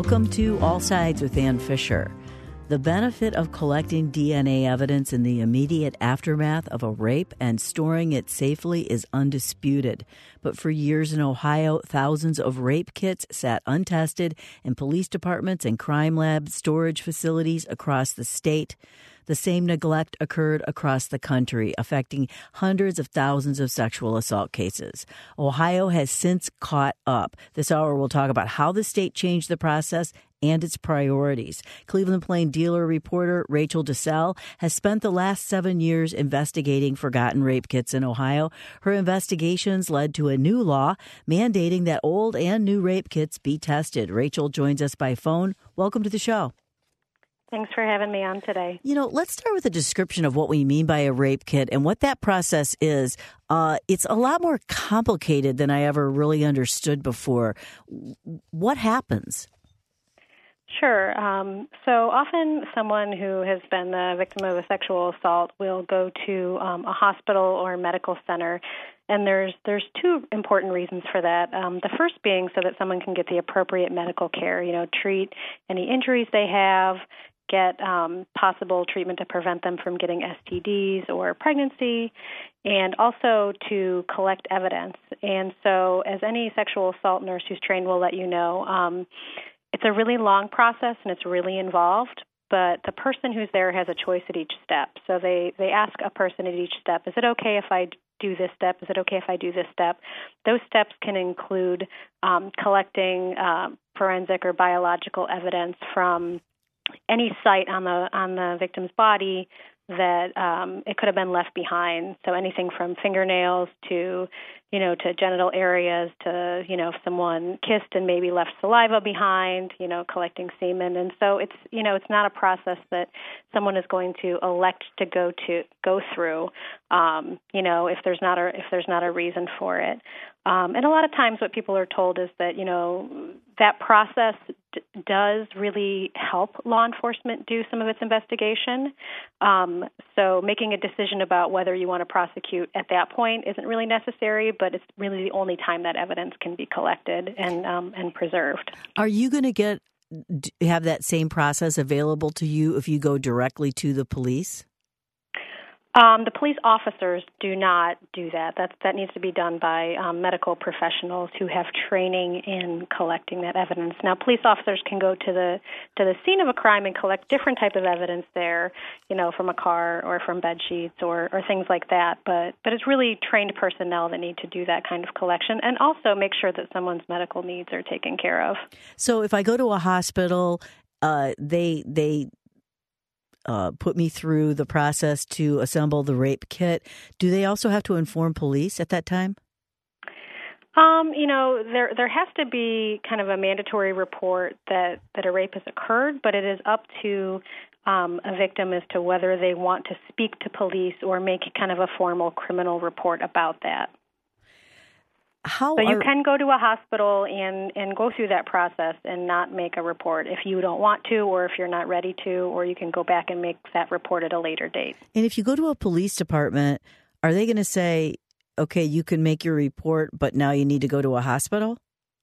Welcome to All Sides with Ann Fisher. The benefit of collecting DNA evidence in the immediate aftermath of a rape and storing it safely is undisputed. But for years in Ohio, thousands of rape kits sat untested in police departments and crime lab storage facilities across the state. The same neglect occurred across the country, affecting hundreds of thousands of sexual assault cases. Ohio has since caught up. This hour we'll talk about how the state changed the process and its priorities. Cleveland Plain Dealer reporter Rachel DeSalle has spent the last 7 years investigating forgotten rape kits in Ohio. Her investigations led to a new law mandating that old and new rape kits be tested. Rachel joins us by phone. Welcome to the show. Thanks for having me on today. Let's start with a description of what we mean by a rape kit and what that process is. It's a lot more complicated than I ever really understood before. What happens? Sure. So often someone who has been the victim of a sexual assault will go to a hospital or medical center. And there's two important reasons for that. The first being so that someone can get the appropriate medical care, treat any injuries they have, get possible treatment to prevent them from getting STDs or pregnancy, and also to collect evidence. And so as any sexual assault nurse who's trained will let you know, it's a really long process and it's really involved, but the person who's there has a choice at each step. So they ask a person at each step, is it okay if I do this step? Is it okay if I do this step? Those steps can include collecting forensic or biological evidence from any site on the victim's body that it could have been left behind. So anything from fingernails to genital areas to, if someone kissed and maybe left saliva behind, collecting semen. And so it's not a process that someone is going to elect to go through, if there's not a reason for it. And a lot of times what people are told is that, that process does really help law enforcement do some of its investigation. So making a decision about whether you want to prosecute at that point isn't really necessary, but it's really the only time that evidence can be collected and preserved. Are you going to have that same process available to you if you go directly to the police? The police officers do not do that. That needs to be done by medical professionals who have training in collecting that evidence. Now, police officers can go to the scene of a crime and collect different type of evidence there, from a car or from bed sheets or things like that. But it's really trained personnel that need to do that kind of collection and also make sure that someone's medical needs are taken care of. So if I go to a hospital, they put me through the process to assemble the rape kit. Do they also have to inform police at that time? There has to be kind of a mandatory report that a rape has occurred, but it is up to a victim as to whether they want to speak to police or make kind of a formal criminal report about that. You can go to a hospital and go through that process and not make a report if you don't want to or if you're not ready to, or you can go back and make that report at a later date. And if you go to a police department, are they going to say, okay, you can make your report, but now you need to go to a hospital?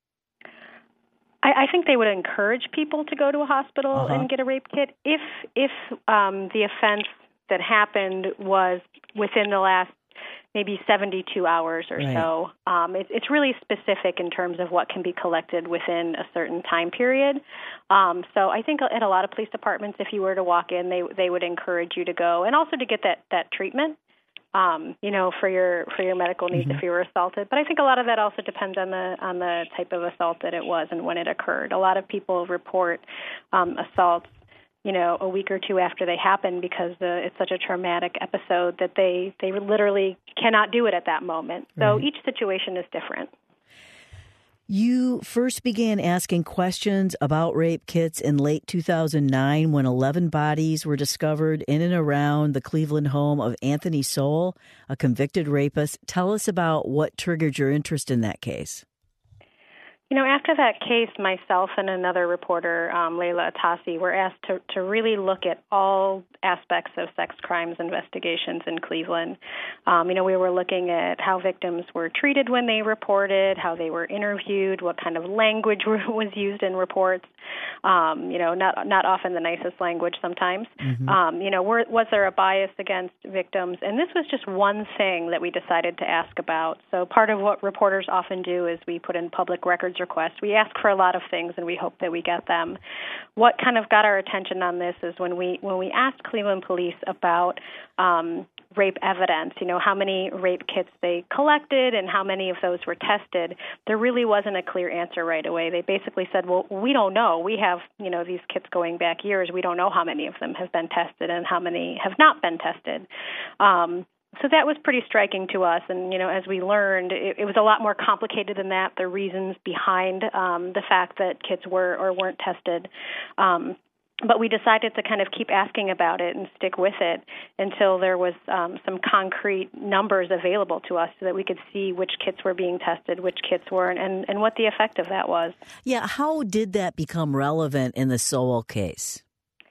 I think they would encourage people to go to a hospital and get a rape kit if the offense that happened was within the last maybe 72 hours or so. It's really specific in terms of what can be collected within a certain time period. So I think at a lot of police departments, if you were to walk in, they would encourage you to go and also to get that treatment, for your medical needs if you were assaulted. But I think a lot of that also depends on the type of assault that it was and when it occurred. A lot of people report assaults a week or two after they happen because it's such a traumatic episode that they literally cannot do it at that moment. So each situation is different. You first began asking questions about rape kits in late 2009 when 11 bodies were discovered in and around the Cleveland home of Anthony Sowell, a convicted rapist. Tell us about what triggered your interest in that case. After that case, myself and another reporter, Layla Atassi, were asked to really look at all aspects of sex crimes investigations in Cleveland. We were looking at how victims were treated when they reported, how they were interviewed, what kind of language was used in reports. Not often the nicest language sometimes. Was there a bias against victims? And this was just one thing that we decided to ask about. So part of what reporters often do is we put in public records requests. We ask for a lot of things, and we hope that we get them. What kind of got our attention on this is when we asked Cleveland Police about rape evidence, how many rape kits they collected and how many of those were tested, there really wasn't a clear answer right away. They basically said, well, we don't know. We have, these kits going back years. We don't know how many of them have been tested and how many have not been tested. So that was pretty striking to us. And, as we learned, it was a lot more complicated than that, the reasons behind the fact that kits were or weren't tested. But we decided to kind of keep asking about it and stick with it until there was some concrete numbers available to us so that we could see which kits were being tested, which kits weren't, and what the effect of that was. Yeah, how did that become relevant in the Sowell case?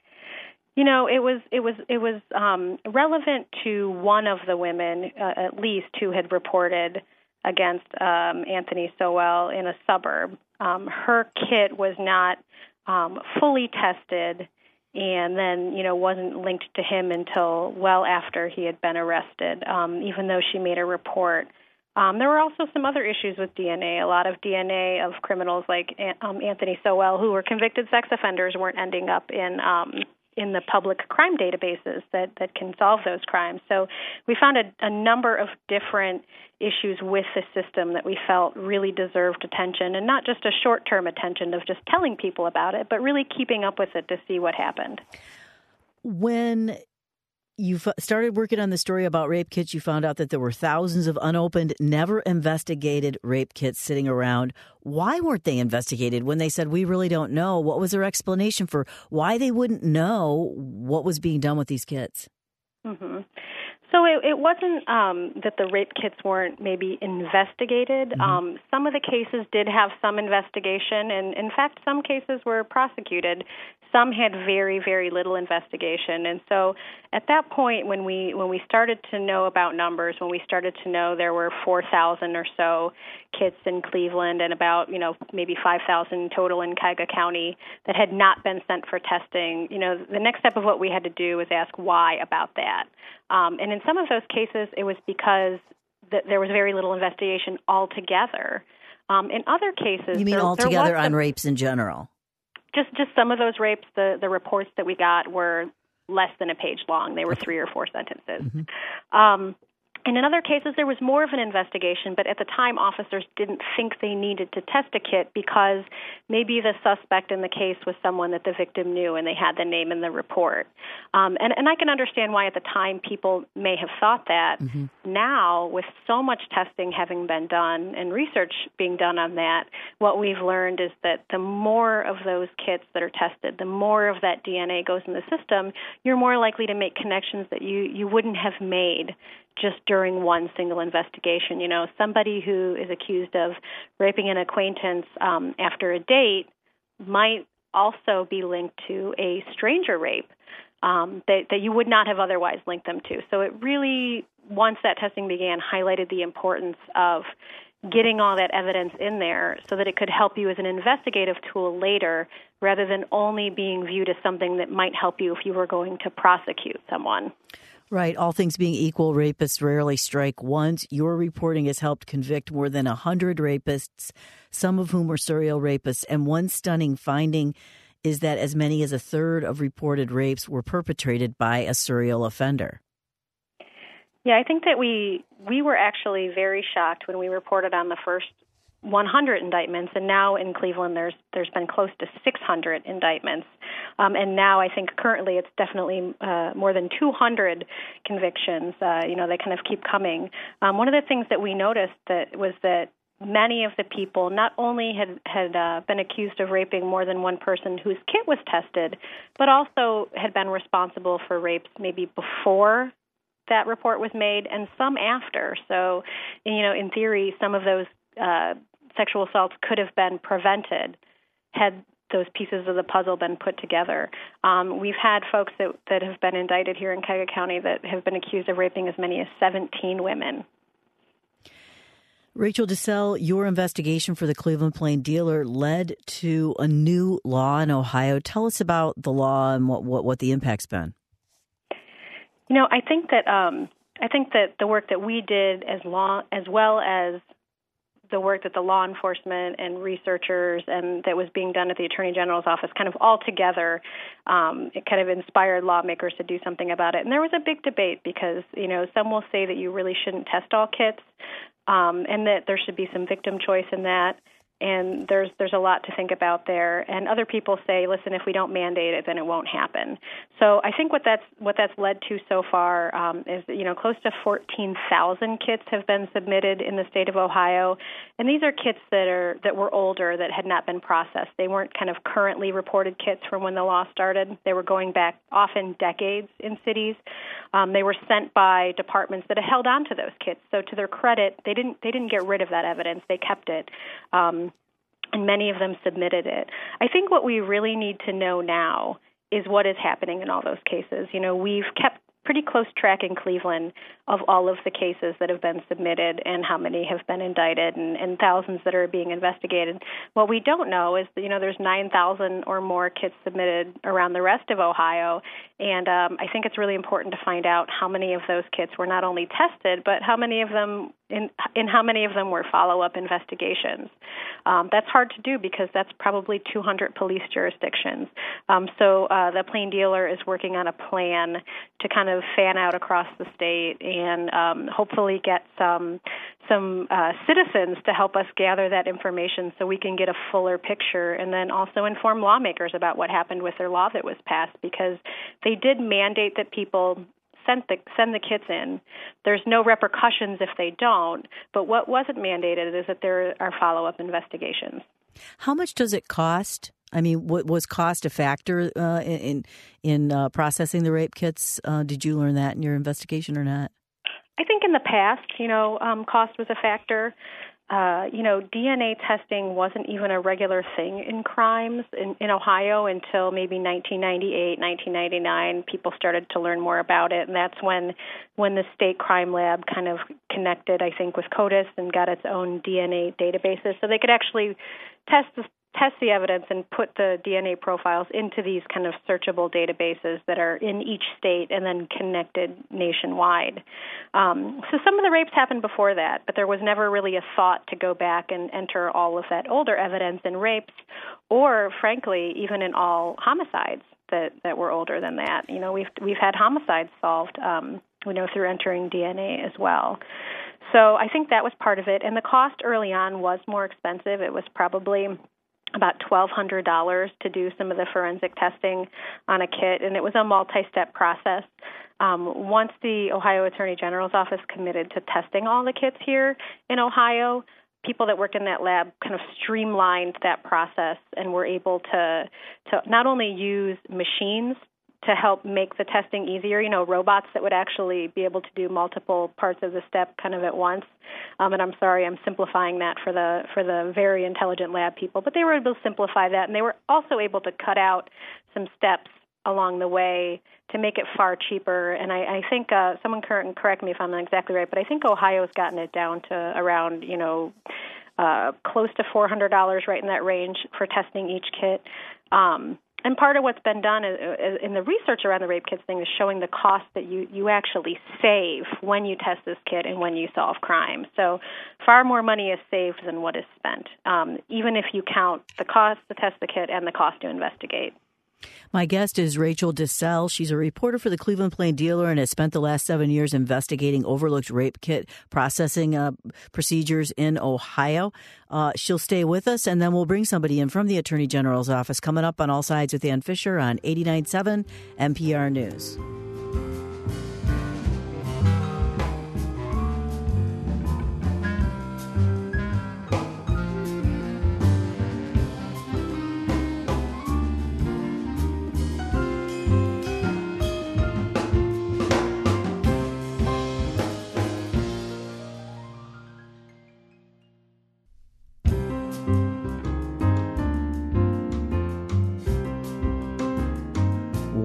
It was relevant to one of the women, at least, who had reported against Anthony Sowell in a suburb. Her kit was not fully tested, and then, wasn't linked to him until well after he had been arrested, even though she made a report. There were also some other issues with DNA. A lot of DNA of criminals like Anthony Sowell, who were convicted sex offenders, weren't ending up in the public crime databases that can solve those crimes. So we found a number of different issues with the system that we felt really deserved attention, and not just a short-term attention of just telling people about it, but really keeping up with it to see what happened. When you started working on the story about rape kits, you found out that there were thousands of unopened, never investigated rape kits sitting around. Why weren't they investigated when they said, we really don't know? What was their explanation for why they wouldn't know what was being done with these kits? Mm-hmm. So it wasn't that the rape kits weren't maybe investigated. Mm-hmm. Some of the cases did have some investigation, and in fact, some cases were prosecuted. Some had very, very little investigation. And so at that point, when we started to know about numbers, when we started to know there were 4,000 or so kits in Cleveland and about, maybe 5,000 total in Cuyahoga County that had not been sent for testing, the next step of what we had to do was ask why about that. And in some of those cases, it was because there was very little investigation altogether. In other cases, you mean altogether on rapes in general? Just some of those rapes, the reports that we got were less than a page long. They were 3 or 4 sentences. Mm-hmm. And in other cases, there was more of an investigation, but at the time, officers didn't think they needed to test a kit because maybe the suspect in the case was someone that the victim knew and they had the name in the report. And I can understand why at the time people may have thought that. Mm-hmm. Now, with so much testing having been done and research being done on that, what we've learned is that the more of those kits that are tested, the more of that DNA goes in the system, you're more likely to make connections that you wouldn't have made just during one single investigation. Somebody who is accused of raping an acquaintance after a date might also be linked to a stranger rape that you would not have otherwise linked them to. So it really, once that testing began, highlighted the importance of getting all that evidence in there so that it could help you as an investigative tool later rather than only being viewed as something that might help you if you were going to prosecute someone. Right. All things being equal, rapists rarely strike once. Your reporting has helped convict more than 100 rapists, some of whom were serial rapists. And one stunning finding is that as many as a third of reported rapes were perpetrated by a serial offender. Yeah, I think that we were actually very shocked when we reported on the first 100 indictments, and now in Cleveland there's been close to 600 indictments, and now I think currently it's definitely more than 200 convictions. They kind of keep coming. One of the things that we noticed was that many of the people not only had been accused of raping more than one person whose kit was tested, but also had been responsible for rapes maybe before that report was made and some after. So, in theory, some of those sexual assaults could have been prevented had those pieces of the puzzle been put together. We've had folks that have been indicted here in Cuyahoga County that have been accused of raping as many as 17 women. Rachel DeSalle, your investigation for the Cleveland Plain Dealer led to a new law in Ohio. Tell us about the law and what the impact's been. I think that the work that we did as well as the work that the law enforcement and researchers and that was being done at the Attorney General's office kind of all together, it kind of inspired lawmakers to do something about it. And there was a big debate because, some will say that you really shouldn't test all kits, and that there should be some victim choice in that. And there's a lot to think about there. And other people say, listen, if we don't mandate it, then it won't happen. So I think what that's led to so far is close to 14,000 kits have been submitted in the state of Ohio, and these are kits that were older that had not been processed. They weren't kind of currently reported kits from when the law started. They were going back often decades in cities. They were sent by departments that had held on to those kits. So to their credit, they didn't get rid of that evidence. They kept it. And many of them submitted it. I think what we really need to know now is what is happening in all those cases. We've kept pretty close track in Cleveland of all of the cases that have been submitted and how many have been indicted and thousands that are being investigated. What we don't know is that, there's 9,000 or more kits submitted around the rest of Ohio, and I think it's really important to find out how many of those kits were not only tested, but how many of them how many of them were follow-up investigations. That's hard to do because that's probably 200 police jurisdictions. So the Plain Dealer is working on a plan to kind of fan out across the state and hopefully get some citizens to help us gather that information so we can get a fuller picture and then also inform lawmakers about what happened with their law that was passed, because they did mandate that people send the kits in. There's no repercussions if they don't, but what wasn't mandated is that there are follow-up investigations. How much does it cost? I mean, was cost a factor in processing the rape kits? Did you learn that in your investigation or not? I think in the past, cost was a factor. DNA testing wasn't even a regular thing in crimes in Ohio until maybe 1998, 1999. People started to learn more about it, and that's when the state crime lab kind of connected, I think, with CODIS and got its own DNA databases, so they could actually test the evidence and put the DNA profiles into these kind of searchable databases that are in each state and then connected nationwide. So some of the rapes happened before that, but there was never really a thought to go back and enter all of that older evidence in rapes or, frankly, even in all homicides that were older than that. We've had homicides solved, through entering DNA as well. So I think that was part of it. And the cost early on was more expensive. It was probably about $1,200 to do some of the forensic testing on a kit, and it was a multi-step process. Once the Ohio Attorney General's office committed to testing all the kits here in Ohio, people that worked in that lab kind of streamlined that process and were able to not only use machines to help make the testing easier, robots that would actually be able to do multiple parts of the step kind of at once. And I'm sorry, I'm simplifying that for the very intelligent lab people, but they were able to simplify that, and they were also able to cut out some steps along the way to make it far cheaper. And I think someone can correct me if I'm not exactly right, but I think Ohio's gotten it down to around, close to $400, right in that range for testing each kit. And part of what's been done in the research around the rape kits thing is showing the cost that you actually save when you test this kit and when you solve crime. So far more money is saved than what is spent, even if you count the cost to test the kit and the cost to investigate. My guest is Rachel DeSalle. She's a reporter for the Cleveland Plain Dealer and has spent the last 7 years investigating overlooked rape kit processing procedures in Ohio. She'll stay with us, and then we'll bring somebody in from the Attorney General's office coming up on All Sides with Ann Fisher on 89.7 NPR News.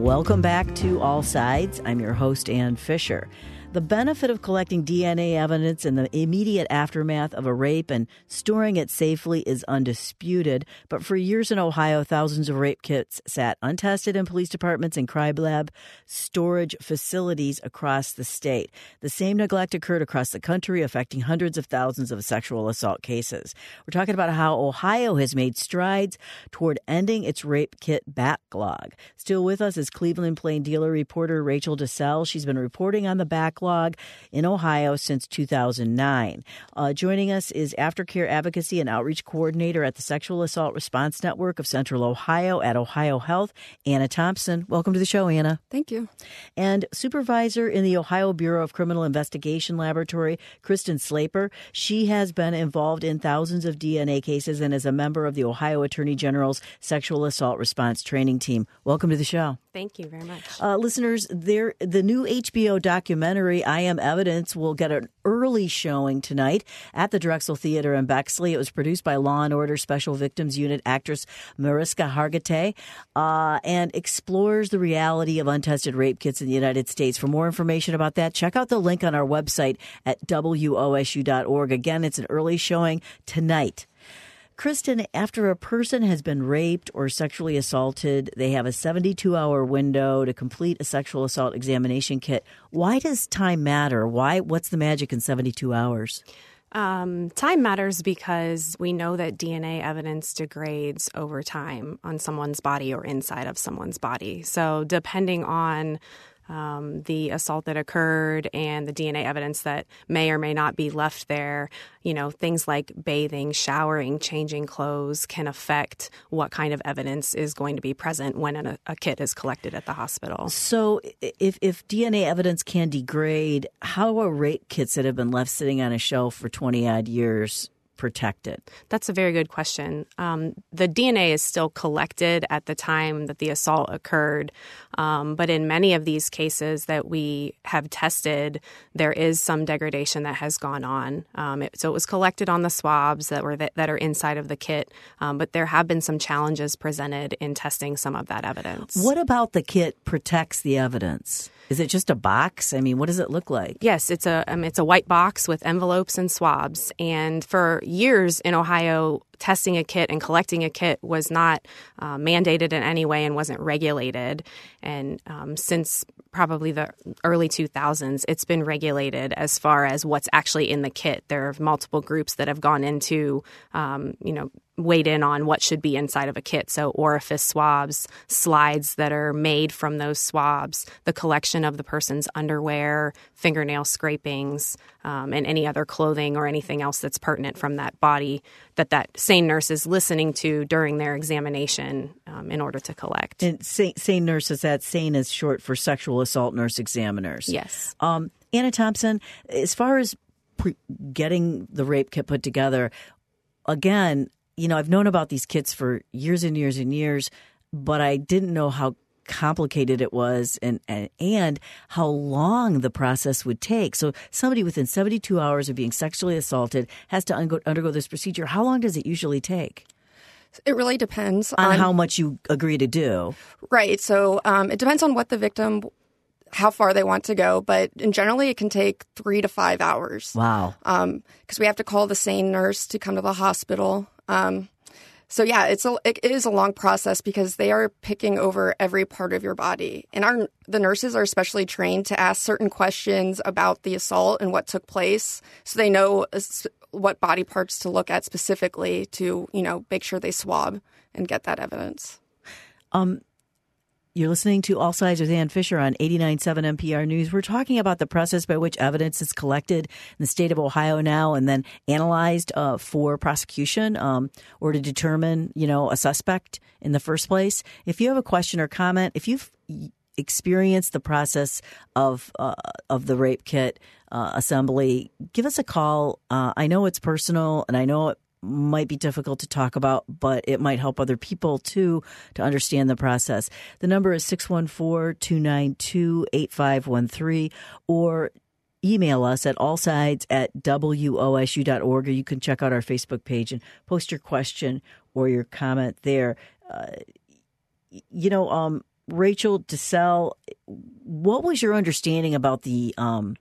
Welcome back to All Sides. I'm your host, Ann Fisher. The benefit of collecting DNA evidence in the immediate aftermath of a rape and storing it safely is undisputed. But for years in Ohio, thousands of rape kits sat untested in police departments and crime lab storage facilities across the state. The same neglect occurred across the country, affecting hundreds of thousands of sexual assault cases. We're talking about how Ohio has made strides toward ending its rape kit backlog. Still with us is Cleveland Plain Dealer reporter Rachel DeSalle. She's been reporting on the backlog in Ohio since 2009. Joining us is Aftercare Advocacy and Outreach Coordinator at the Sexual Assault Response Network of Central Ohio at Ohio Health, Anna Thompson. Welcome to the show, Anna. Thank you. And Supervisor in the Ohio Bureau of Criminal Investigation Laboratory, Kristen Slaper. She has been involved in thousands of DNA cases and is a member of the Ohio Attorney General's Sexual Assault Response Training Team. Welcome to the show. Thank you very much. Listeners, the new HBO documentary, I Am Evidence, will get an early showing tonight at the Drexel Theater in Bexley. It was produced by Law and Order Special Victims Unit actress Mariska Hargitay and explores the reality of untested rape kits in the United States. For more information about that, check out the link on our website at wosu.org. Again, it's an early showing tonight. Kristen, after a person has been raped or sexually assaulted, they have a 72-hour window to complete a sexual assault examination kit. Why does time matter? What's the magic in 72 hours? Time matters because we know that DNA evidence degrades over time on someone's body or inside of someone's body. So depending on the assault that occurred and the DNA evidence that may or may not be left there, things like bathing, showering, changing clothes can affect what kind of evidence is going to be present when a kit is collected at the hospital. So if DNA evidence can degrade, how are rape kits that have been left sitting on a shelf for 20-odd years protected? That's a very good question. The DNA is still collected at the time that the assault occurred, but in many of these cases that we have tested, there is some degradation that has gone on. So it was collected on the swabs that are inside of the kit, but there have been some challenges presented in testing some of that evidence. What about the kit protects the evidence? Is it just a box? I mean, what does it look like? Yes, it's a white box with envelopes and swabs. And for years in Ohio, testing a kit and collecting a kit was not mandated in any way and wasn't regulated. And since probably the early 2000s, it's been regulated as far as what's actually in the kit. There are multiple groups that have gone into, weighed in on what should be inside of a kit. So orifice swabs, slides that are made from those swabs, the collection of the person's underwear, fingernail scrapings, and any other clothing or anything else that's pertinent from that body that SANE nurse is listening to during their examination in order to collect. And SANE nurses, that SANE is short for sexual assault nurse examiners. Yes. Anna Thompson, as far as getting the rape kit put together, again, I've known about these kits for years and years and years, but I didn't know how complicated it was and how long the process would take. So somebody within 72 hours of being sexually assaulted has to undergo this procedure. How long does it usually take? It really depends on how much you agree to do. Right. So it depends on what the victim, how far they want to go. But generally, it can take 3 to 5 hours. Wow. Because we have to call the SANE nurse to come to the hospital. So yeah, it is a long process because they are picking over every part of your body. And the nurses are especially trained to ask certain questions about the assault and what took place. So they know what body parts to look at specifically to, make sure they swab and get that evidence. You're listening to All Sides with Ann Fisher on 89.7 NPR News. We're talking about the process by which evidence is collected in the state of Ohio now and then analyzed for prosecution or to determine, a suspect in the first place. If you have a question or comment, if you've experienced the process of the rape kit assembly, give us a call. I know it's personal and I know it might be difficult to talk about, but it might help other people, too, to understand the process. The number is 614-292-8513 or email us at allsides@wosu.org, or you can check out our Facebook page and post your question or your comment there. Rachel DeSalle, what was your understanding about the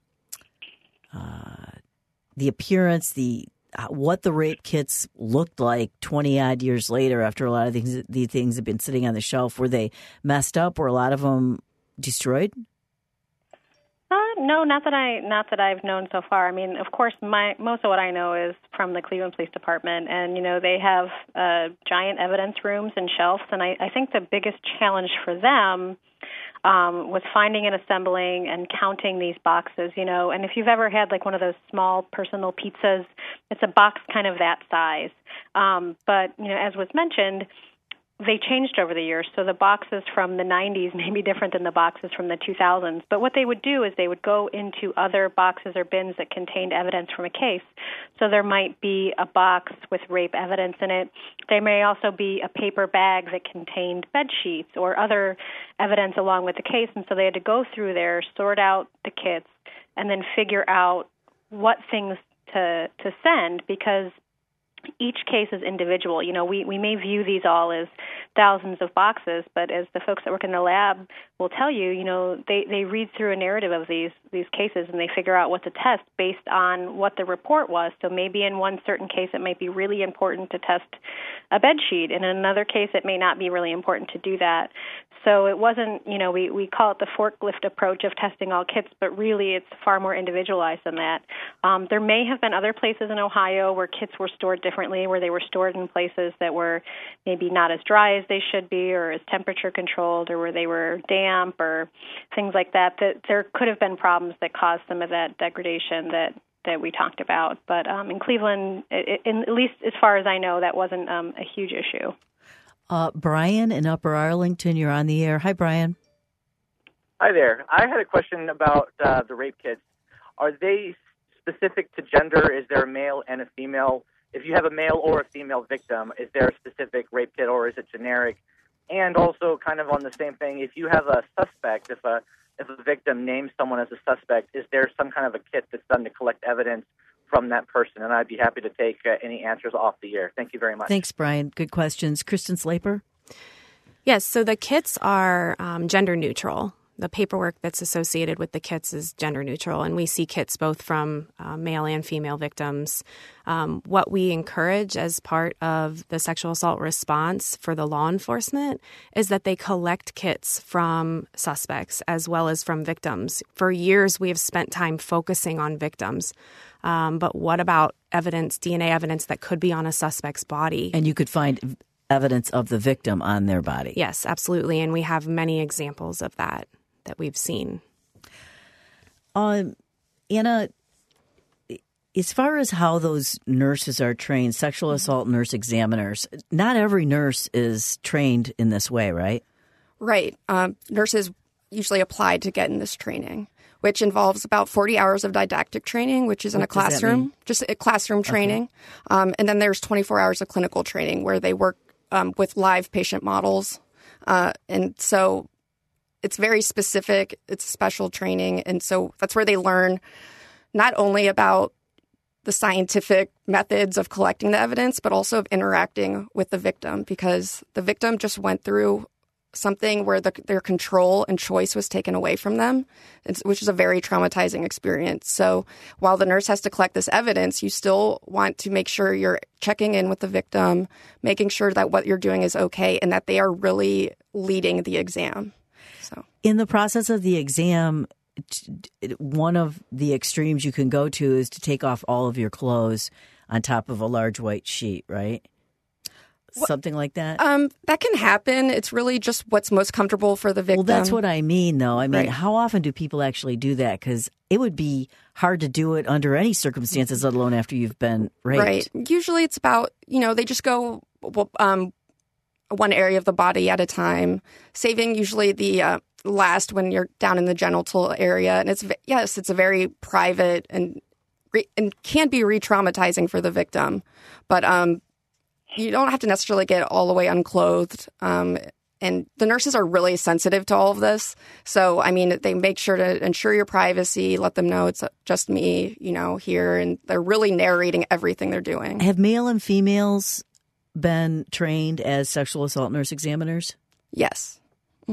appearance, what the rape kits looked like 20 odd years later after a lot of these things have been sitting on the shelf? Were they messed up? Were a lot of them destroyed? No, not that I've known so far. I mean, of course, most of what I know is from the Cleveland Police Department, and they have giant evidence rooms and shelves. And I think the biggest challenge for them was finding and assembling and counting these boxes. And if you've ever had like one of those small personal pizzas, it's a box kind of that size. But as was mentioned, they changed over the years, so the boxes from the 90s may be different than the boxes from the 2000s. But what they would do is they would go into other boxes or bins that contained evidence from a case. So there might be a box with rape evidence in it. There may also be a paper bag that contained bed sheets or other evidence along with the case. And so they had to go through there, sort out the kits, and then figure out what things to send, because each case is individual. We may view these all as thousands of boxes, but as the folks that work in the lab will tell you, they read through a narrative of these cases and they figure out what to test based on what the report was. So maybe in one certain case it might be really important to test a bed sheet. In another case it may not be really important to do that. So it wasn't, we call it the forklift approach of testing all kits, but really it's far more individualized than that. There may have been other places in Ohio where kits were stored differently, where they were stored in places that were maybe not as dry as they should be or as temperature controlled, or where they were damp or things like that, that there could have been problems that caused some of that degradation that we talked about. But in Cleveland, at least as far as I know, that wasn't a huge issue. Brian in Upper Arlington, you're on the air. Hi, Brian. Hi there. I had a question about the rape kits. Are they specific to gender? Is there a male and a female? If you have a male or a female victim, is there a specific rape kit or is it generic? And also kind of on the same thing, if you have a suspect, if a victim names someone as a suspect, is there some kind of a kit that's done to collect evidence from that person? And I'd be happy to take any answers off the air. Thank you very much. Thanks, Brian. Good questions. Kristen Slaper? Yes, so the kits are gender neutral. The paperwork that's associated with the kits is gender neutral, and we see kits both from male and female victims. What we encourage as part of the sexual assault response for the law enforcement is that they collect kits from suspects as well as from victims. For years, we have spent time focusing on victims. But what about evidence, DNA evidence that could be on a suspect's body? And you could find evidence of the victim on their body. Yes, absolutely. And we have many examples of that we've seen. Anna, as far as how those nurses are trained, sexual assault nurse examiners, not every nurse is trained in this way, right? Right. Nurses usually apply to get in this training, which involves about 40 hours of didactic training, which is in a classroom, just a classroom training. And then there's 24 hours of clinical training where they work with live patient models. And so it's very specific. It's special training. And so that's where they learn not only about the scientific methods of collecting the evidence, but also of interacting with the victim, because the victim just went through something where their control and choice was taken away from them, which is a very traumatizing experience. So while the nurse has to collect this evidence, you still want to make sure you're checking in with the victim, making sure that what you're doing is okay and that they are really leading the exam. So in the process of the exam, one of the extremes you can go to is to take off all of your clothes on top of a large white sheet, right? Something like that? That can happen. It's really just what's most comfortable for the victim. Well, that's what I mean, though. I mean, How often do people actually do that? Because it would be hard to do it under any circumstances, let alone after you've been raped. Right. Usually it's about, they just go one area of the body at a time, saving usually the last when you're down in the genital area. And it's a very private and can be re-traumatizing for the victim. But you don't have to necessarily get all the way unclothed. And the nurses are really sensitive to all of this. So, I mean, they make sure to ensure your privacy, let them know it's just me, here. And they're really narrating everything they're doing. Have male and females been trained as sexual assault nurse examiners? Yes. Mm-hmm.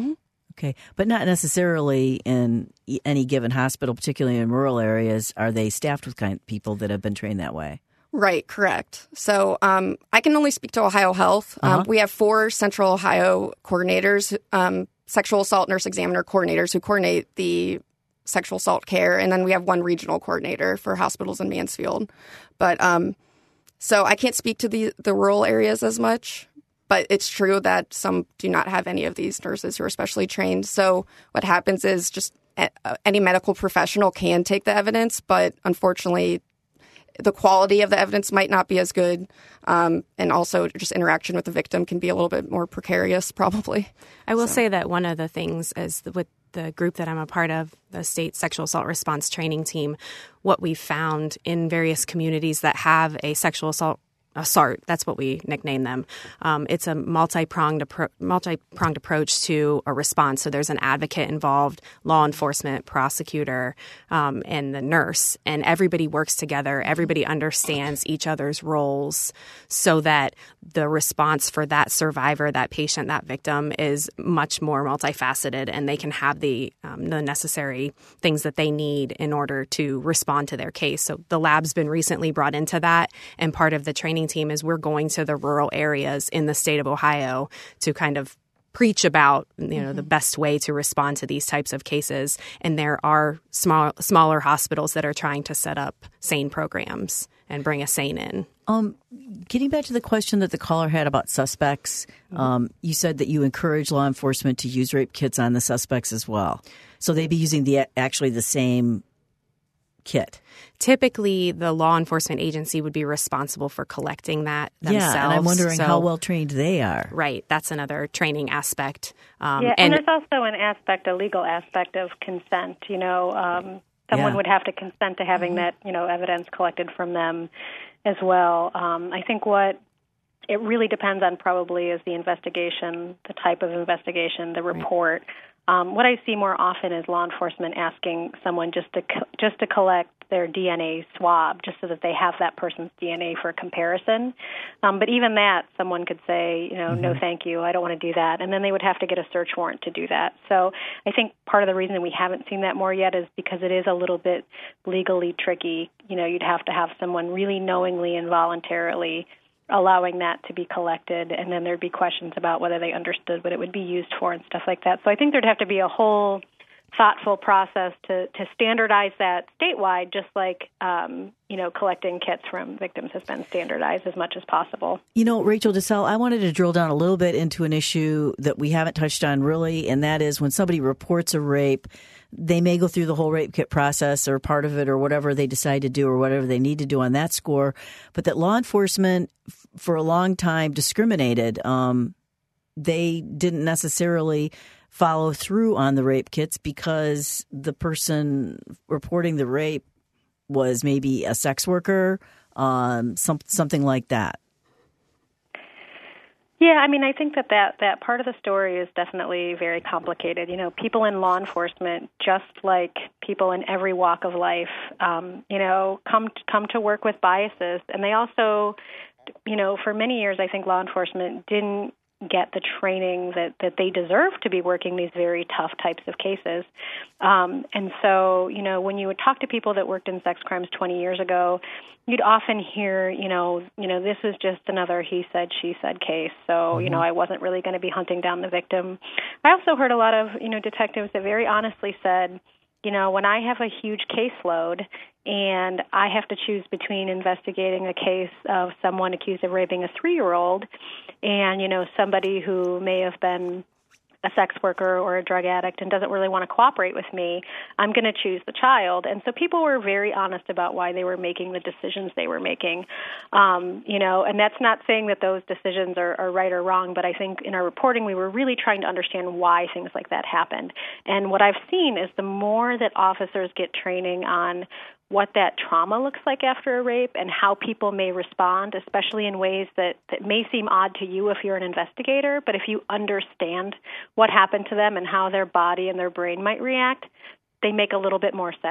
Okay, but not necessarily in any given hospital, particularly in rural areas, are they staffed with people that have been trained that way? Right, correct. So I can only speak to Ohio Health. We have 4 Central Ohio coordinators, sexual assault nurse examiner coordinators who coordinate the sexual assault care, and then we have 1 regional coordinator for hospitals in Mansfield. But so I can't speak to the rural areas as much. But it's true that some do not have any of these nurses who are specially trained. So what happens is just any medical professional can take the evidence, but unfortunately, the quality of the evidence might not be as good. And also just interaction with the victim can be a little bit more precarious, probably. I will say that one of the things is with the group that I'm a part of, the state sexual assault response training team, what we found in various communities that have a sexual assault SART, that's what we nickname them. It's a multi-pronged approach to a response. So there's an advocate involved, law enforcement, prosecutor, and the nurse. And everybody works together. Everybody understands each other's roles so that the response for that survivor, that patient, that victim is much more multifaceted, and they can have the necessary things that they need in order to respond to their case. So the lab's been recently brought into that, and part of the training team is we're going to the rural areas in the state of Ohio to kind of preach about, the best way to respond to these types of cases. And there are smaller hospitals that are trying to set up SANE programs and bring a SANE in. Getting back to the question that the caller had about suspects, you said that you encourage law enforcement to use rape kits on the suspects as well. So they'd be using the same kit. Typically, the law enforcement agency would be responsible for collecting that themselves. Yeah, and I'm wondering how well trained they are. Right. That's another training aspect. And there's also a legal aspect of consent. Someone would have to consent to having that, evidence collected from them as well. I think what it really depends on probably is the investigation, the type of investigation, the report. What I see more often is law enforcement asking someone just to collect their DNA swab, just so that they have that person's DNA for comparison. But even that, someone could say, no, thank you, I don't want to do that, and then they would have to get a search warrant to do that. So I think part of the reason we haven't seen that more yet is because it is a little bit legally tricky. You'd have to have someone really knowingly and voluntarily allowing that to be collected, and then there'd be questions about whether they understood what it would be used for and stuff like that. So I think there'd have to be a whole thoughtful process to standardize that statewide, just like, collecting kits from victims has been standardized as much as possible. Rachel DeSalle, I wanted to drill down a little bit into an issue that we haven't touched on really, and that is when somebody reports a rape, they may go through the whole rape kit process or part of it or whatever they decide to do or whatever they need to do on that score, but that law enforcement for a long time discriminated. They didn't necessarily follow through on the rape kits because the person reporting the rape was maybe a sex worker, something like that. Yeah, I think that part of the story is definitely very complicated. People in law enforcement, just like people in every walk of life, come to work with biases. And they also, for many years, I think law enforcement didn't get the training that they deserve to be working these very tough types of cases. And so, when you would talk to people that worked in sex crimes 20 years ago, you'd often hear, this is just another he said, she said case. So, I wasn't really going to be hunting down the victim. I also heard a lot of, detectives that very honestly said, when I have a huge caseload and I have to choose between investigating a case of someone accused of raping a 3-year-old and, somebody who may have been a sex worker or a drug addict and doesn't really want to cooperate with me, I'm going to choose the child. And so people were very honest about why they were making the decisions they were making. And that's not saying that those decisions are right or wrong, but I think in our reporting we were really trying to understand why things like that happened. And what I've seen is the more that officers get training on what that trauma looks like after a rape and how people may respond, especially in ways that may seem odd to you if you're an investigator, but if you understand what happened to them and how their body and their brain might react, they make a little bit more sense.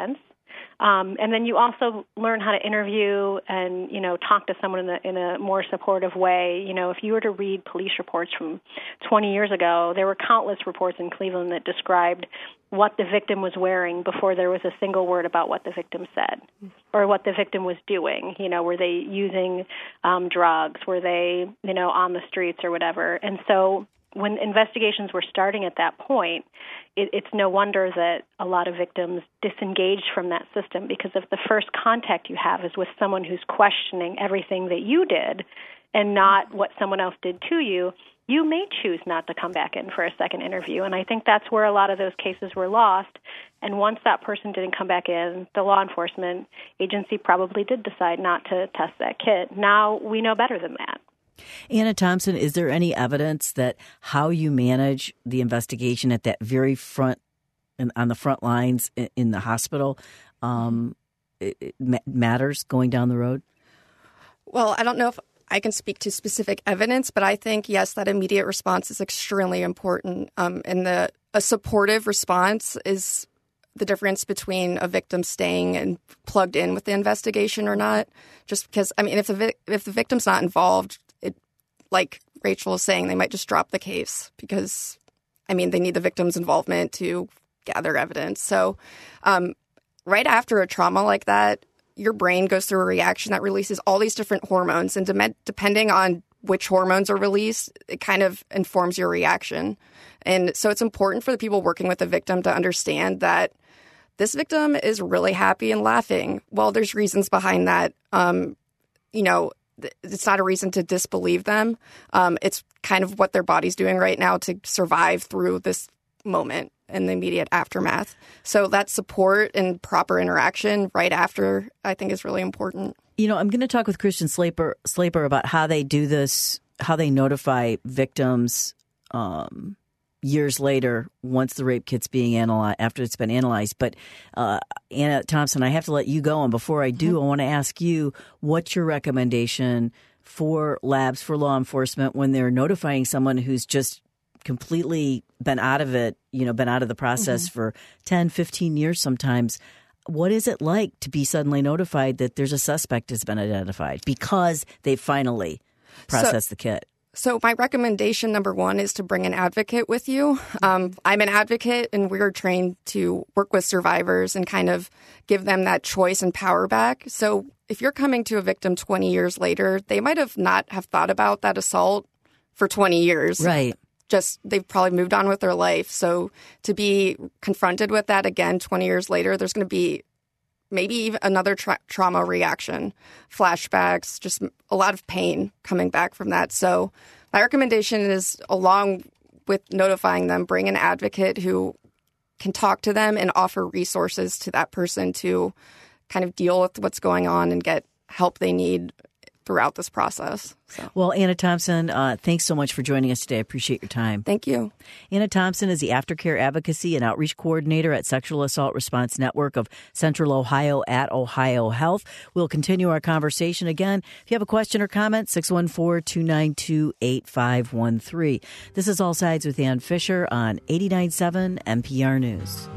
And then you also learn how to interview and, talk to someone in a more supportive way. If you were to read police reports from 20 years ago, there were countless reports in Cleveland that described what the victim was wearing before there was a single word about what the victim said or what the victim was doing. Were they using drugs? Were they, on the streets or whatever? And so when investigations were starting at that point, it's no wonder that a lot of victims disengaged from that system, because if the first contact you have is with someone who's questioning everything that you did and not what someone else did to you, you may choose not to come back in for a second interview. And I think that's where a lot of those cases were lost. And once that person didn't come back in, the law enforcement agency probably did decide not to test that kit. Now we know better than that. Anna Thompson, is there any evidence that how you manage the investigation at that very front, on the front lines in the hospital, it matters going down the road? Well, I don't know if I can speak to specific evidence, but I think, yes, that immediate response is extremely important. And a supportive response is the difference between a victim staying and plugged in with the investigation or not. Just because, if the victim's not involved, like Rachel was saying, they might just drop the case because, they need the victim's involvement to gather evidence. So right after a trauma like that, your brain goes through a reaction that releases all these different hormones. And depending on which hormones are released, it kind of informs your reaction. And so it's important for the people working with the victim to understand that this victim is really happy and laughing. Well, there's reasons behind that. It's not a reason to disbelieve them. It's kind of what their body's doing right now to survive through this moment and the immediate aftermath. So that support and proper interaction right after, I think, is really important. I'm going to talk with Christian Slaper about how they do this, how they notify victims years later once the rape kit's being analyzed, after it's been analyzed. But Anna Thompson, I have to let you go. And before I do, I want to ask you, what's your recommendation for labs, for law enforcement, when they're notifying someone who's just completely been out of it, been out of the process for 10, 15 years sometimes? What is it like to be suddenly notified that there's a suspect has been identified because they finally processed the kit? So my recommendation, number one, is to bring an advocate with you. I'm an advocate, and we're trained to work with survivors and kind of give them that choice and power back. So if you're coming to a victim 20 years later, they might not have thought about that assault for 20 years. Right. Just they've probably moved on with their life. So to be confronted with that again 20 years later, there's going to be maybe even another trauma reaction, flashbacks, just a lot of pain coming back from that. So my recommendation is, along with notifying them, bring an advocate who can talk to them and offer resources to that person to kind of deal with what's going on and get help they need throughout this process. So. Well, Anna Thompson, thanks so much for joining us today. I appreciate your time. Thank you. Anna Thompson is the Aftercare Advocacy and Outreach Coordinator at Sexual Assault Response Network of Central Ohio at Ohio Health. We'll continue our conversation again. If you have a question or comment, 614-292-8513. This is All Sides with Ann Fisher on 89.7 NPR News.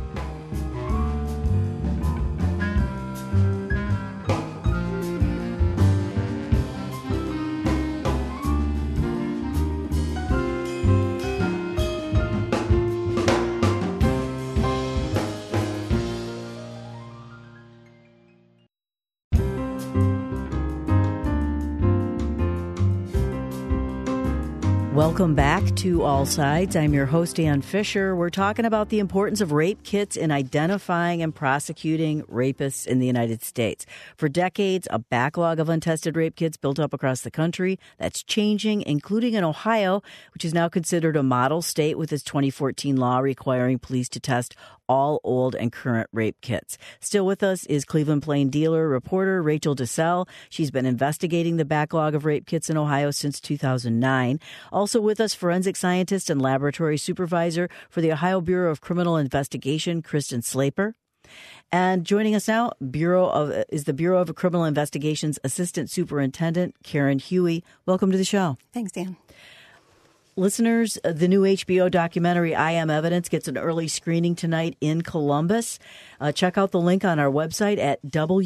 Welcome back to All Sides. I'm your host, Ann Fisher. We're talking about the importance of rape kits in identifying and prosecuting rapists in the United States. For decades, a backlog of untested rape kits built up across the country. That's changing, including in Ohio, which is now considered a model state with its 2014 law requiring police to test all old and current rape kits. Still with us is Cleveland Plain Dealer reporter Rachel DeSalle. She's been investigating the backlog of rape kits in Ohio since 2009. Also with us, forensic scientist and laboratory supervisor for the Ohio Bureau of Criminal Investigation, Christian Slaper. And joining us now is the Bureau of Criminal Investigation's Assistant Superintendent, Karen Huey. Welcome to the show. Thanks, Dan. listeners, the new HBO documentary, I Am Evidence, gets an early screening tonight in Columbus. Check out the link on our website at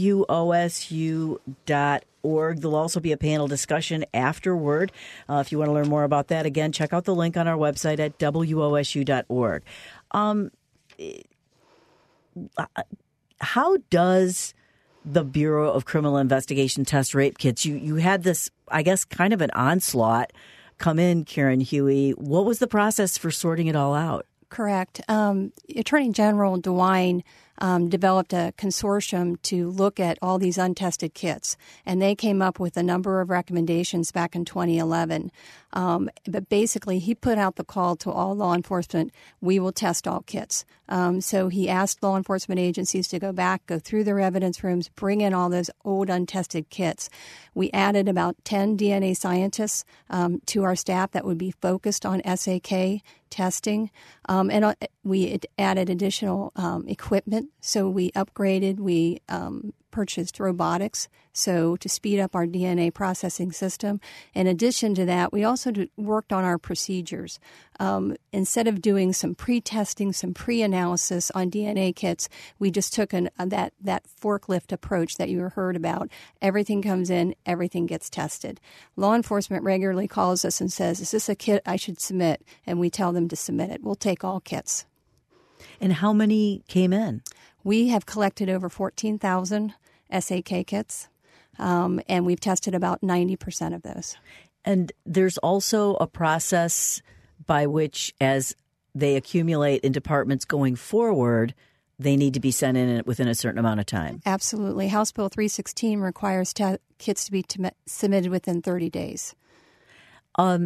wosu.org. There'll also be a panel discussion afterward. If you want to learn more about that, again, check out the link on our website at wosu.org. How does the Bureau of Criminal Investigation test rape kits? You had this, I guess, kind of an onslaught come in, Karen Huey. What was the process for sorting it all out? Correct. Attorney General DeWine developed a consortium to look at all these untested kits, and they came up with a number of recommendations back in 2011. But basically, he put out the call to all law enforcement, we will test all kits. So he asked law enforcement agencies to go back, go through their evidence rooms, bring in all those old untested kits. We added about 10 DNA scientists to our staff that would be focused on SAK testing. And we added additional equipment. So we upgraded, we purchased robotics, so to speed up our DNA processing system. In addition to that, we also worked on our procedures. Instead of doing some pre-testing, some pre-analysis on DNA kits, we just took that forklift approach that you heard about. Everything comes in, everything gets tested. Law enforcement regularly calls us and says, is this a kit I should submit? And we tell them to submit it. We'll take all kits. And how many came in? We have collected over 14,000 SAK kits, and we've tested about 90% of those. And there's also a process by which, as they accumulate in departments going forward, they need to be sent in within a certain amount of time. Absolutely. House Bill 316 requires kits to be submitted within 30 days. How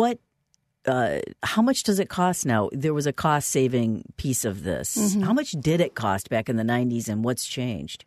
much does it cost now? There was a cost-saving piece of this. Mm-hmm. How much did it cost back in the 90s, and what's changed?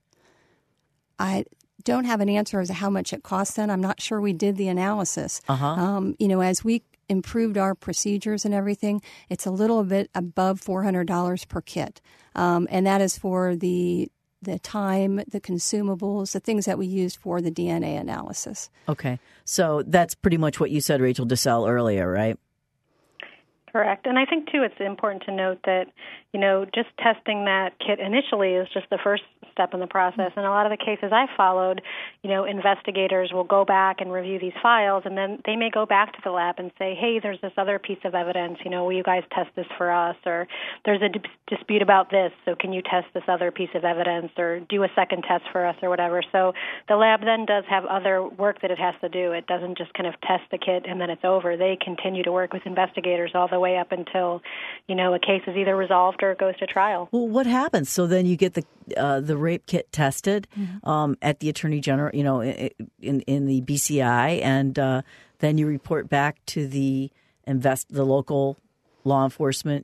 I don't have an answer as to how much it cost then. I'm not sure we did the analysis. As we improved our procedures and everything, it's a little bit above $400 per kit. And that is for the time, the consumables, the things that we used for the DNA analysis. Okay. So that's pretty much what you said, Rachel DeSalle, earlier, right? Correct. And I think, too, it's important to note that, just testing that kit initially is just the first step in the process. In a lot of the cases I followed, investigators will go back and review these files, and then they may go back to the lab and say, hey, there's this other piece of evidence, will you guys test this for us? Or there's a dispute about this, so can you test this other piece of evidence or do a second test for us or whatever. So the lab then does have other work that it has to do. It doesn't just kind of test the kit and then it's over. They continue to work with investigators all the way up until, a case is either resolved or it goes to trial. Well, what happens? So then you get the rape kit tested at the Attorney General, in the BCI, and then you report back to the local law enforcement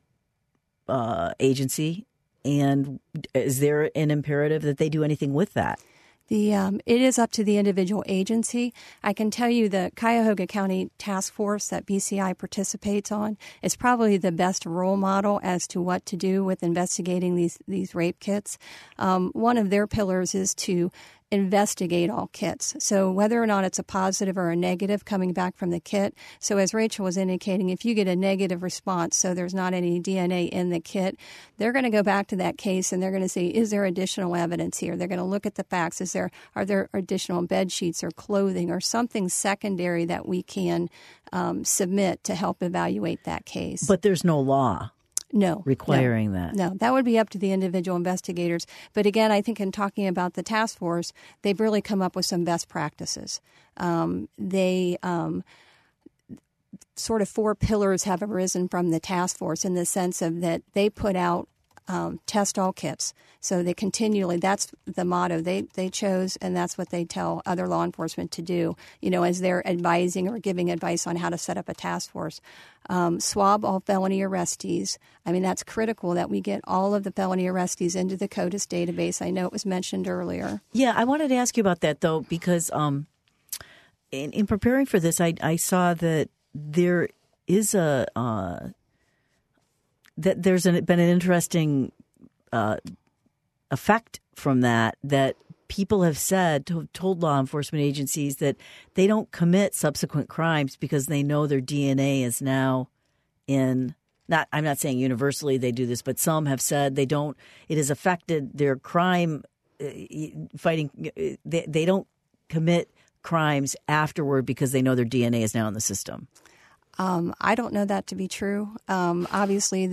agency. And is there an imperative that they do anything with that? It is up to the individual agency. I can tell you the Cuyahoga County Task Force that BCI participates on is probably the best role model as to what to do with investigating these rape kits. One of their pillars is to investigate all kits. So whether or not it's a positive or a negative coming back from the kit. So as Rachel was indicating, if you get a negative response, so there's not any DNA in the kit, they're going to go back to that case and they're going to say, is there additional evidence here? They're going to look at the facts. Are there additional bed sheets or clothing or something secondary that we can submit to help evaluate that case? But there's no law. Requiring that. No, that would be up to the individual investigators. But again, I think in talking about the task force, they've really come up with some best practices. They sort of 4 pillars have arisen from the task force in the sense of that they put out test all kits. So they continually, that's the motto they chose, and that's what they tell other law enforcement to do, as they're advising or giving advice on how to set up a task force. Swab all felony arrestees. I mean, that's critical that we get all of the felony arrestees into the CODIS database. I know it was mentioned earlier. Yeah, I wanted to ask you about that, though, because in preparing for this, I saw that there is that there's been an interesting effect from that people have said, told law enforcement agencies that they don't commit subsequent crimes because they know their DNA is now in. I'm not saying universally they do this, but some have said they don't. It has affected their crime fighting. They don't commit crimes afterward because they know their DNA is now in the system. I don't know that to be true. Obviously,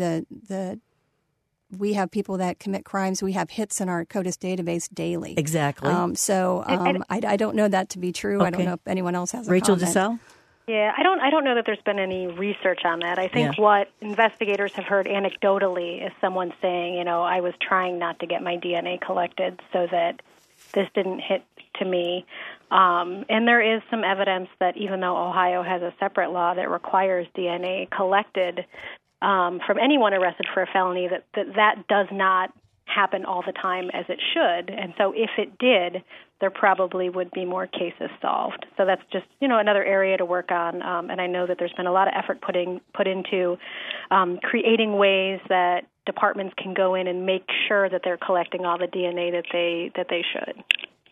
we have people that commit crimes. We have hits in our CODIS database daily. Exactly. I don't know that to be true. Okay. I don't know if anyone else has a Rachel comment. DeSalle? Yeah, I don't know that there's been any research on that. I think what investigators have heard anecdotally is someone saying, I was trying not to get my DNA collected so that this didn't hit to me. And there is some evidence that even though Ohio has a separate law that requires DNA collected from anyone arrested for a felony, that does not happen all the time as it should. And so if it did, there probably would be more cases solved. So that's just, another area to work on. And I know that there's been a lot of effort put into creating ways that departments can go in and make sure that they're collecting all the DNA that they should.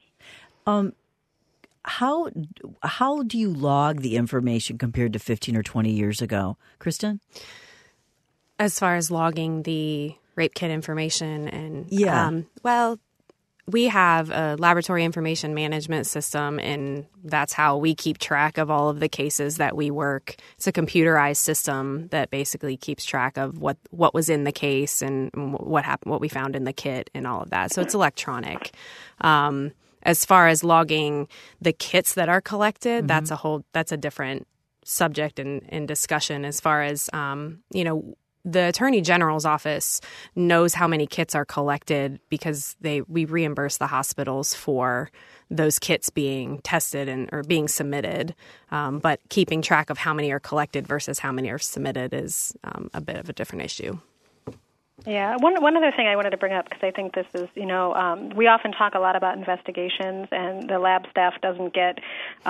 How do you log the information compared to 15 or 20 years ago? Kristen? As far as logging the rape kit information and we have a laboratory information management system, and that's how we keep track of all of the cases that we work. It's a computerized system that basically keeps track of what was in the case and what happened, what we found in the kit and all of that. So it's electronic. As far as logging the kits that are collected, that's a different subject and discussion. As far as the Attorney General's office knows how many kits are collected because we reimburse the hospitals for those kits being tested or being submitted. But keeping track of how many are collected versus how many are submitted is a bit of a different issue. Yeah, one other thing I wanted to bring up, because I think this is, we often talk a lot about investigations, and the lab staff doesn't get,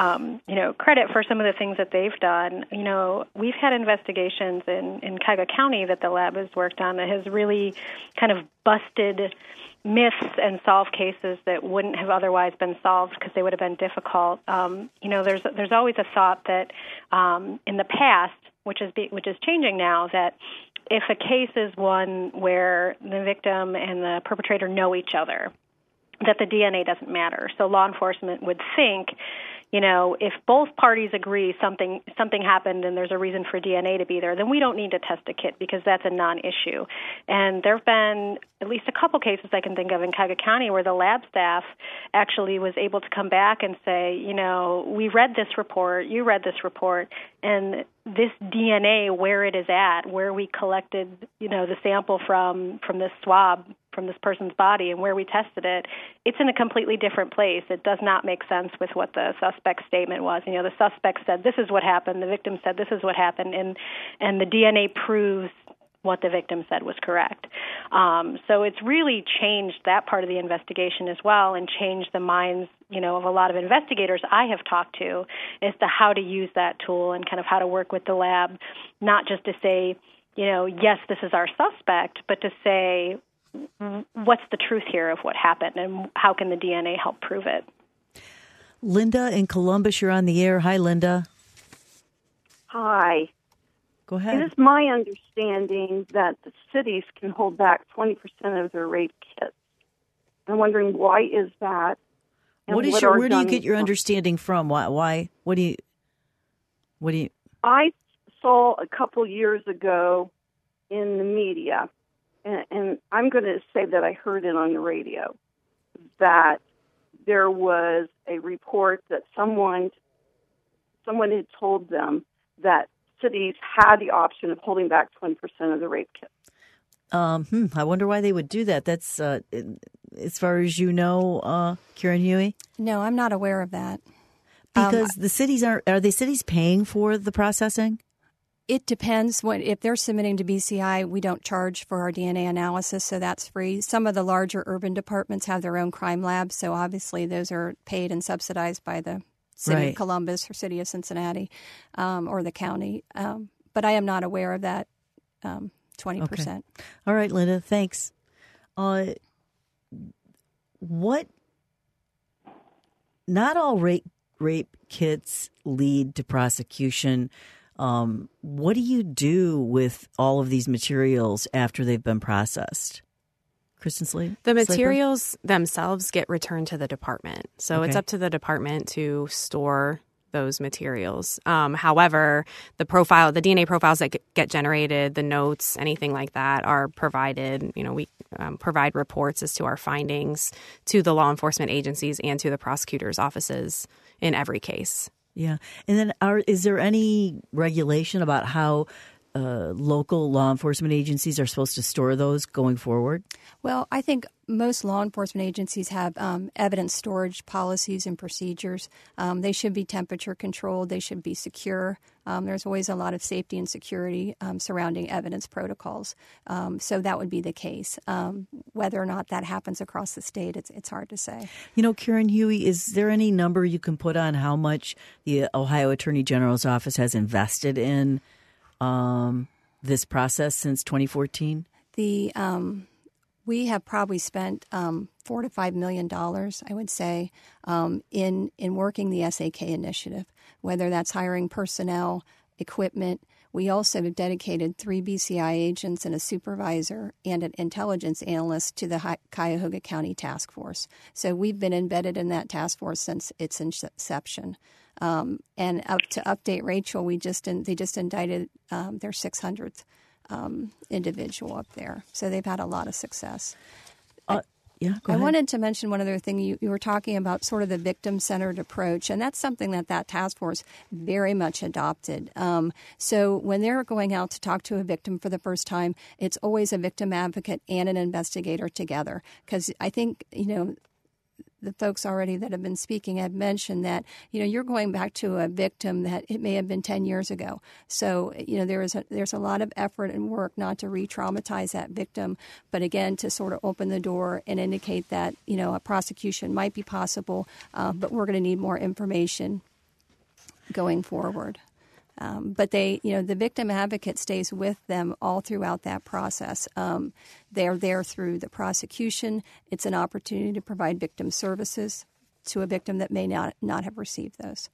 credit for some of the things that they've done. We've had investigations in Cuyahoga County that the lab has worked on that has really kind of busted myths and solved cases that wouldn't have otherwise been solved because they would have been difficult. There's always a thought that in the past, which is changing now, that if a case is one where the victim and the perpetrator know each other, that the DNA doesn't matter. So law enforcement would think, if both parties agree something happened and there's a reason for DNA to be there, then we don't need to test a kit because that's a non-issue. And there have been at least a couple cases I can think of in Cuyahoga County where the lab staff actually was able to come back and say, we read this report, you read this report, and this DNA, where it is at, where we collected, the sample from this swab, from this person's body, and where we tested it, it's in a completely different place. It does not make sense with what the suspect's statement was. The suspect said, this is what happened. The victim said, this is what happened. And the DNA proves what the victim said was correct. So it's really changed that part of the investigation as well, and changed the minds, of a lot of investigators I have talked to as to how to use that tool and kind of how to work with the lab, not just to say, yes, this is our suspect, but to say, what's the truth here of what happened and how can the DNA help prove it? Linda in Columbus, you're on the air. Hi, Linda. Hi. Go ahead. It is my understanding that the cities can hold back 20% of their rape kits. I'm wondering, why is that? And where do you get your understanding from? Why? What do you? I saw a couple years ago in the media, and I'm going to say that I heard it on the radio, that there was a report that someone had told them that cities had the option of holding back 20% of the rape kits. I wonder why they would do that. That's, as far as you know, Karen Huey? No, I'm not aware of that. Because the cities are the cities paying for the processing? It depends. If they're submitting to BCI, we don't charge for our DNA analysis, so that's free. Some of the larger urban departments have their own crime labs, so obviously those are paid and subsidized by the City of Columbus or City of Cincinnati or the county. But I am not aware of that 20%. Okay. All right, Linda, thanks. What not all rape kits lead to prosecution. What do you do with all of these materials after they've been processed? Kristen Slater? The materials themselves get returned to the department. So It's up to the department to store those materials. However, the DNA profiles that get generated, the notes, anything like that are provided. We provide reports as to our findings to the law enforcement agencies and to the prosecutor's offices in every case. Yeah. And then is there any regulation about how local law enforcement agencies are supposed to store those going forward? Well, I think most law enforcement agencies have evidence storage policies and procedures. They should be temperature controlled. They should be secure. There's always a lot of safety and security surrounding evidence protocols. So that would be the case. Whether or not that happens across the state, it's hard to say. Karen Huey, is there any number you can put on how much the Ohio Attorney General's office has invested in this process since 2014? We have probably spent $4 to $5 million, I would say, in working the SAK initiative, whether that's hiring personnel, equipment. We also have dedicated 3 BCI agents and a supervisor and an intelligence analyst to the Cuyahoga County Task Force. So we've been embedded in that task force since its inception. And up to update Rachel, they just indicted their 600th individual up there. So they've had a lot of success. Go ahead. I wanted to mention one other thing. You were talking about sort of the victim-centered approach, and that's something that task force very much adopted. So when they're going out to talk to a victim for the first time, it's always a victim advocate and an investigator together. Because I think, the folks already that have been speaking have mentioned that, you're going back to a victim that it may have been 10 years ago. So, there's a lot of effort and work not to re-traumatize that victim, but again, to sort of open the door and indicate that, a prosecution might be possible, but we're going to need more information going forward. But the victim advocate stays with them all throughout that process. They're there through the prosecution. It's an opportunity to provide victim services to a victim that may not have received those.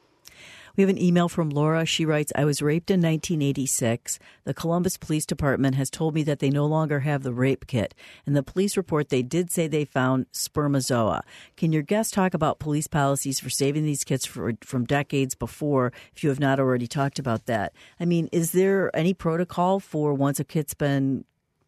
We have an email from Laura. She writes, I was raped in 1986. The Columbus Police Department has told me that they no longer have the rape kit. In the police report, they did say they found spermazoa. Can your guest talk about police policies for saving these kits from decades before, if you have not already talked about that? I mean, is there any protocol for once a kit's been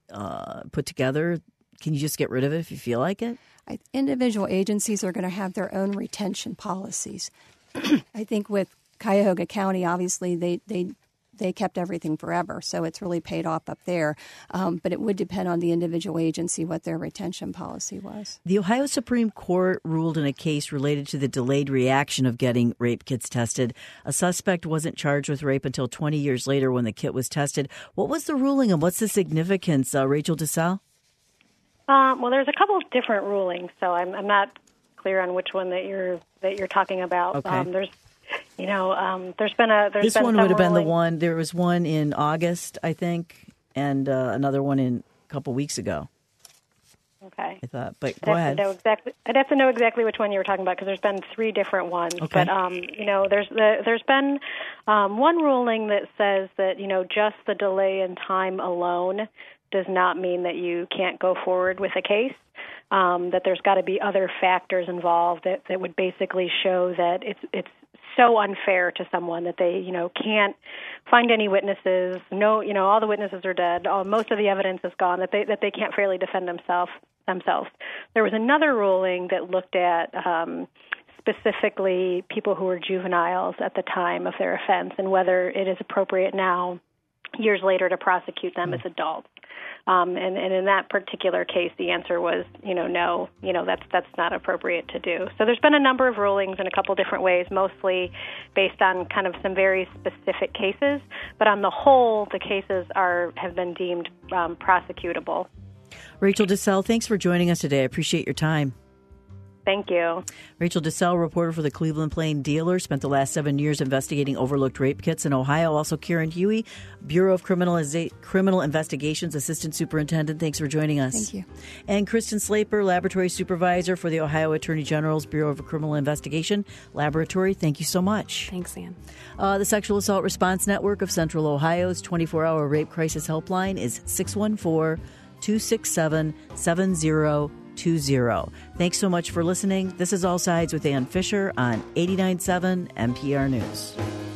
put together? Can you just get rid of it if you feel like it? Individual agencies are going to have their own retention policies. I think with Cuyahoga County, obviously, they kept everything forever, so it's really paid off up there. But it would depend on the individual agency what their retention policy was. The Ohio Supreme Court ruled in a case related to the delayed reaction of getting rape kits tested. A suspect wasn't charged with rape until 20 years later when the kit was tested. What was the ruling and what's the significance, Rachel DeSalle? Well, there's a couple of different rulings, so I'm not clear on which one that you're talking about. Okay. There's been this one would have been the one. There was one in August, I think, and another one in a couple weeks ago. Okay. I thought, but go ahead. I'd have to know exactly which one you were talking about because there's been 3 different ones. Okay. But there's been one ruling that says that just the delay in time alone does not mean that you can't go forward with a case. That there's got to be other factors involved that would basically show that it's so unfair to someone that they can't find any witnesses. No, all the witnesses are dead. Most of the evidence is gone. That they can't fairly defend themselves. There was another ruling that looked at specifically people who were juveniles at the time of their offense and whether it is appropriate now, years later, to prosecute them as adults. And in that particular case, the answer was, no, that's not appropriate to do. So there's been a number of rulings in a couple different ways, mostly based on kind of some very specific cases. But on the whole, the cases have been deemed prosecutable. Rachel DeSalle, thanks for joining us today. I appreciate your time. Thank you. Rachel DeSalle, reporter for the Cleveland Plain Dealer, spent the last 7 years investigating overlooked rape kits in Ohio. Also, Karen Huey, Bureau of Criminal Investigations Assistant Superintendent. Thanks for joining us. Thank you. And Kristen Slaper, Laboratory Supervisor for the Ohio Attorney General's Bureau of Criminal Investigation Laboratory. Thank you so much. Thanks, Ann. The Sexual Assault Response Network of Central Ohio's 24-hour rape crisis helpline is 614-267-7020. Thanks so much for listening. This is All Sides with Ann Fisher on 89.7 NPR News.